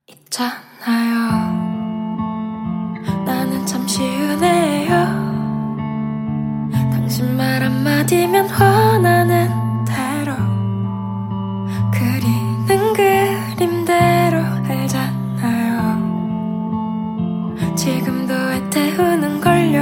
있잖아요. 나는 참 쉬운 애요. 당신 말 한마디면 화나는 대로 그리는 그림대로 알잖아요. 지금도 애태우는걸요.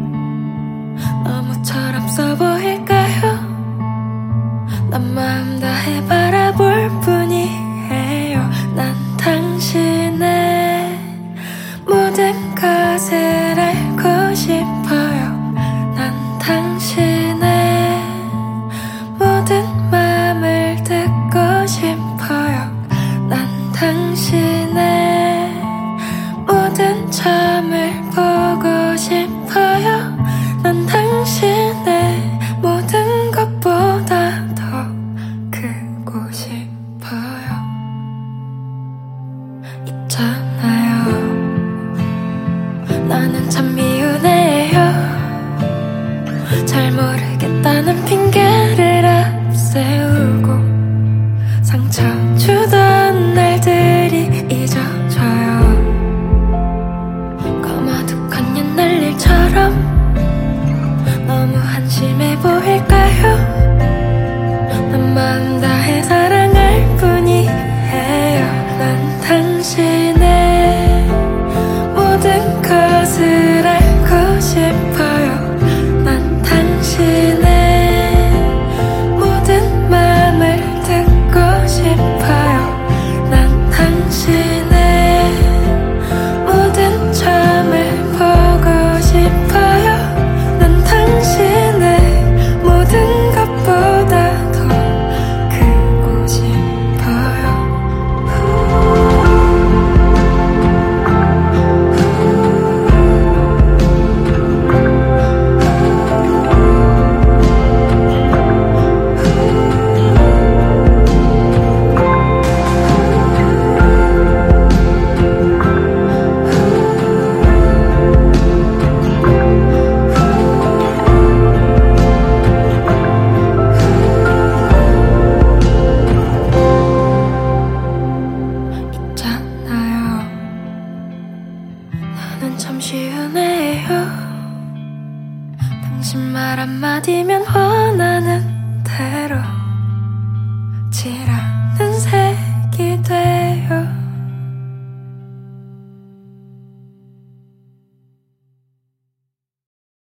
너무 철없어 보일까요? 난 마음 다해 바라볼 뿐이에요. 난 당신의 모든 것을 알고 싶어요. 난 당신의 모든 맘을 듣고 싶어요. 난 당신의 모든 점을 보고 싶어요. 난 당신의 모든 것보다 더 크고 싶어요. 있잖아요. 나는 참 미운애요. 잘 모르겠다는 핑계를 앞세우고 상처 주던 날들이 잊어져요. 거머둑한 옛날 일처럼 너무 한심해 보일까요? 난 마음 다해 사랑할 뿐이에요. 난 당신의 모든 것을 알고 싶어요. 난 당신의 모든 맘을 듣고 싶어요. 난 당신의 모든 점을 보고 싶어요. 난 당신의 모든 것보다 더 크고 싶어요. 있잖아요. 나는 참 쉬운 애요. 당신 말 한마디면 화나는 대로